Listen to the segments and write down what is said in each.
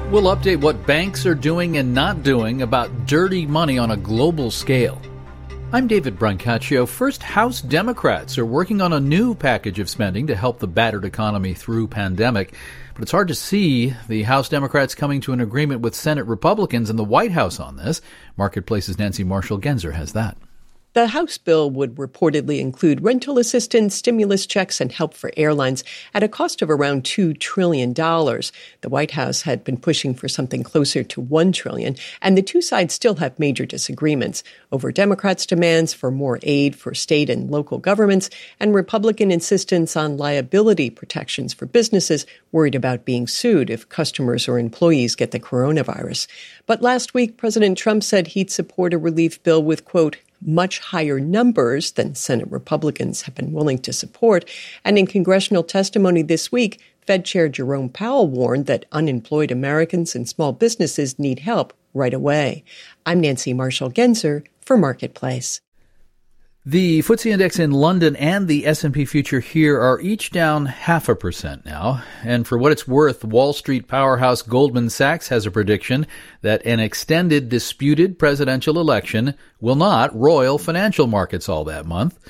We'll update what banks are doing and not doing about dirty money on a global scale. I'm David Brancaccio. First, House Democrats are working on a new package of spending to help the battered economy through pandemic. But it's hard to see the House Democrats coming to an agreement with Senate Republicans and the White House on this. Marketplace's Nancy Marshall-Genzer has that. The House bill would reportedly include rental assistance, stimulus checks, and help for airlines at a cost of around $2 trillion. The White House had been pushing for something closer to $1 trillion, and the two sides still have major disagreements over Democrats' demands for more aid for state and local governments and Republican insistence on liability protections for businesses worried about being sued if customers or employees get the coronavirus. But last week, President Trump said he'd support a relief bill with, quote, much higher numbers than Senate Republicans have been willing to support. And in congressional testimony this week, Fed Chair Jerome Powell warned that unemployed Americans and small businesses need help right away. I'm Nancy Marshall-Genzer for Marketplace. The FTSE Index in London and the S&P future here are each down 0.5% now. And for what it's worth, Wall Street powerhouse Goldman Sachs has a prediction that an extended disputed presidential election will not roil financial markets all that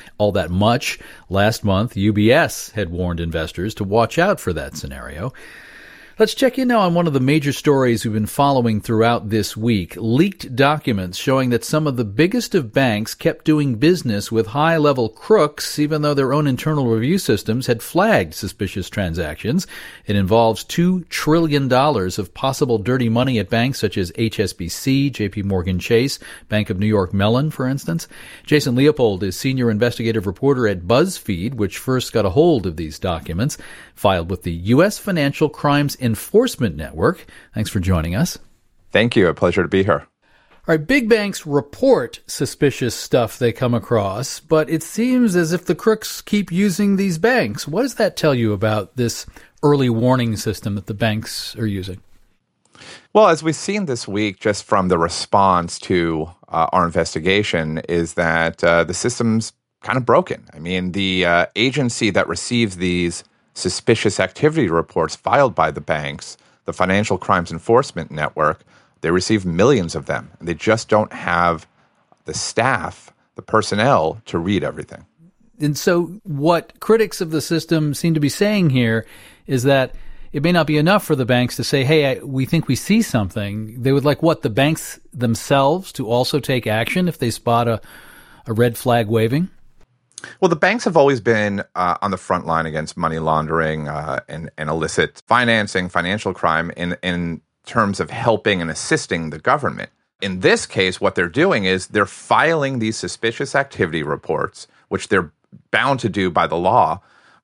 much. Last month, UBS had warned investors to watch out for that scenario. Let's check in now on one of the major stories we've been following throughout this week. Leaked documents showing that some of the biggest of banks kept doing business with high-level crooks, even though their own internal review systems had flagged suspicious transactions. It involves $2 trillion of possible dirty money at banks such as HSBC, JP Morgan Chase, Bank of New York Mellon, for instance. Jason Leopold is senior investigative reporter at BuzzFeed, which first got a hold of these documents, filed with the U.S. Financial Crimes Enforcement Network. Thanks for joining us. Thank you. A pleasure to be here. All right, big banks report suspicious stuff they come across, but it seems as if the crooks keep using these banks. What does that tell you about this early warning system that the banks are using? Well, as we've seen this week, just from the response to our investigation, is that the system's kind of broken. I mean, the agency that receives these suspicious activity reports filed by the banks, the Financial Crimes Enforcement Network, they receive millions of them. They just don't have the staff, the personnel to read everything. And so what critics of the system seem to be saying here is that it may not be enough for the banks to say, hey, we think we see something. They would like the banks themselves to also take action if they spot a red flag waving? Well, the banks have always been on the front line against money laundering and illicit financing, financial crime in terms of helping and assisting the government. In this case, what they're doing is they're filing these suspicious activity reports, which they're bound to do by the law,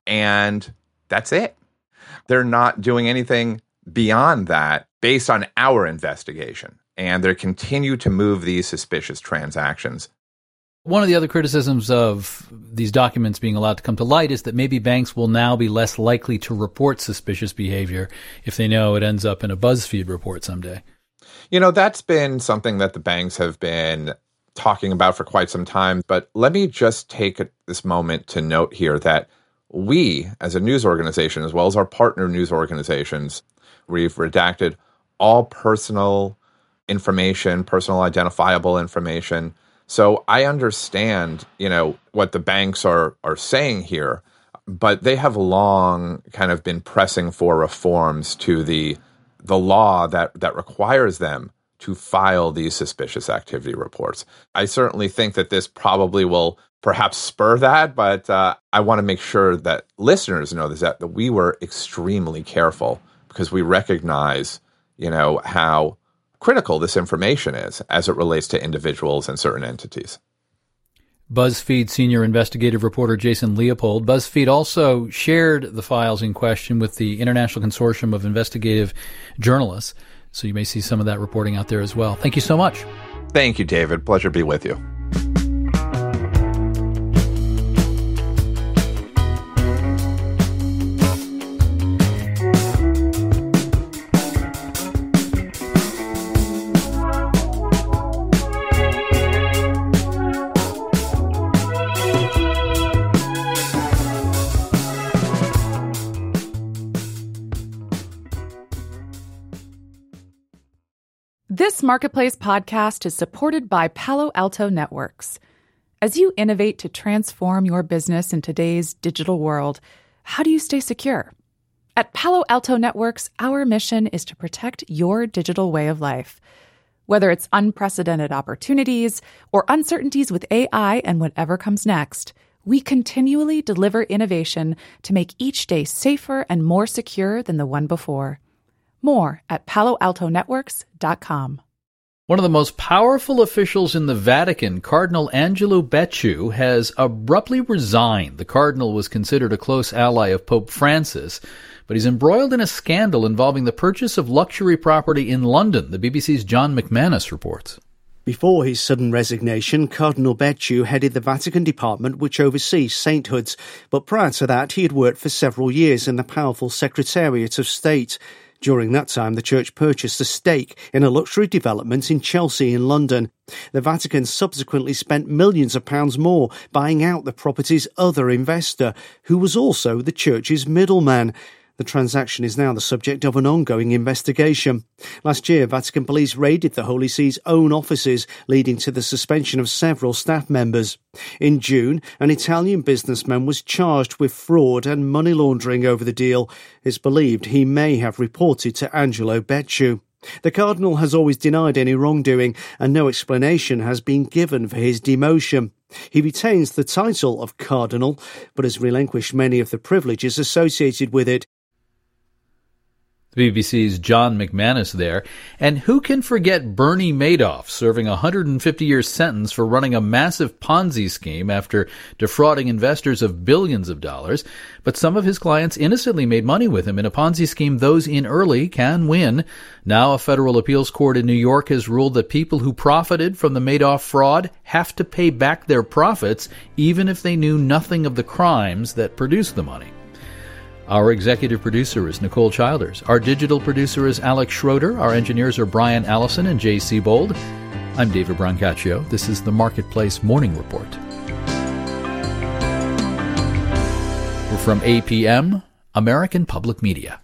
and that's it. They're not doing anything beyond that based on our investigation, and they continue to move these suspicious transactions. One of the other criticisms of these documents being allowed to come to light is that maybe banks will now be less likely to report suspicious behavior if they know it ends up in a BuzzFeed report someday. You know, that's been something that the banks have been talking about for quite some time. But let me just take this moment to note here that we, as a news organization, as well as our partner news organizations, we've redacted all personal information, personal identifiable information. So I understand, what the banks are saying here, but they have long kind of been pressing for reforms to the law that requires them to file these suspicious activity reports. I certainly think that this probably will perhaps spur that, but I want to make sure that listeners know that we were extremely careful because we recognize, how critical this information is as it relates to individuals and certain entities. BuzzFeed senior investigative reporter Jason Leopold. BuzzFeed also shared the files in question with the International Consortium of Investigative Journalists, so you may see some of that reporting out there as well. Thank you so much. Thank you, David. Pleasure to be with you. This Marketplace podcast is supported by Palo Alto Networks. As you innovate to transform your business in today's digital world, how do you stay secure? At Palo Alto Networks, our mission is to protect your digital way of life. Whether it's unprecedented opportunities or uncertainties with AI and whatever comes next, we continually deliver innovation to make each day safer and more secure than the one before. More at paloaltonetworks.com. One of the most powerful officials in the Vatican, Cardinal Angelo Becciu, has abruptly resigned. The cardinal was considered a close ally of Pope Francis, but he's embroiled in a scandal involving the purchase of luxury property in London. The BBC's John McManus reports. Before his sudden resignation, Cardinal Becciu headed the Vatican department which oversees sainthoods, but prior to that he had worked for several years in the powerful Secretariat of State. During that time, the Church purchased a stake in a luxury development in Chelsea in London. The Vatican subsequently spent millions of pounds more buying out the property's other investor, who was also the Church's middleman. The transaction is now the subject of an ongoing investigation. Last year, Vatican police raided the Holy See's own offices, leading to the suspension of several staff members. In June, an Italian businessman was charged with fraud and money laundering over the deal. It's believed he may have reported to Angelo Becciu. The cardinal has always denied any wrongdoing, and no explanation has been given for his demotion. He retains the title of cardinal, but has relinquished many of the privileges associated with it. BBC's John McManus there. And who can forget Bernie Madoff serving a 150-year sentence for running a massive Ponzi scheme after defrauding investors of billions of dollars? But some of his clients innocently made money with him in a Ponzi scheme. Those in early can win. Now a federal appeals court in New York has ruled that people who profited from the Madoff fraud have to pay back their profits even if they knew nothing of the crimes that produced the money. Our executive producer is Nicole Childers. Our digital producer is Alex Schroeder. Our engineers are Brian Allison and Jay Seabold. I'm David Brancaccio. This is the Marketplace Morning Report. We're from APM, American Public Media.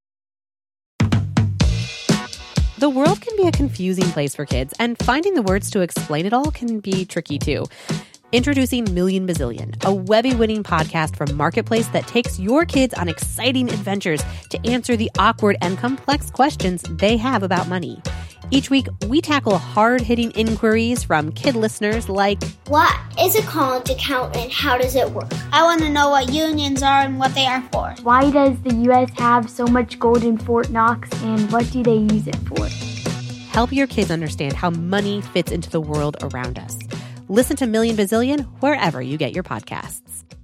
The world can be a confusing place for kids, and finding the words to explain it all can be tricky too. Introducing Million Bazillion, a Webby-winning podcast from Marketplace that takes your kids on exciting adventures to answer the awkward and complex questions they have about money. Each week, we tackle hard-hitting inquiries from kid listeners like, what is a college account and how does it work? I want to know what unions are and what they are for. Why does the U.S. have so much gold in Fort Knox and what do they use it for? Help your kids understand how money fits into the world around us. Listen to Million Bazillion wherever you get your podcasts.